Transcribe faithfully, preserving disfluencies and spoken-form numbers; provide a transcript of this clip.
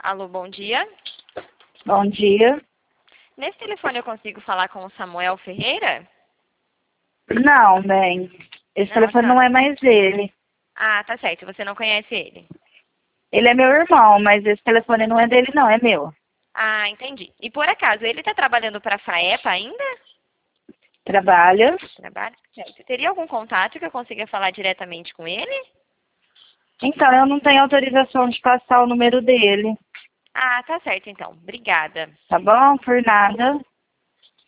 Alô, bom dia. Bom dia. Nesse telefone eu consigo falar com o Samuel Ferreira? Não, bem, esse Não, telefone não tá. é mais ele. Ah, tá certo. Você não conhece ele. Ele é meu irmão, mas esse telefone não é dele, não, é meu. Ah, entendi. E por acaso, ele está trabalhando para a FAEPA ainda? Trabalha. Trabalha? Certo. Teria algum contato que eu consiga falar diretamente com ele? Então, eu não tenho autorização de passar o número dele. Ah, tá certo então. Obrigada. Tá bom? Por nada.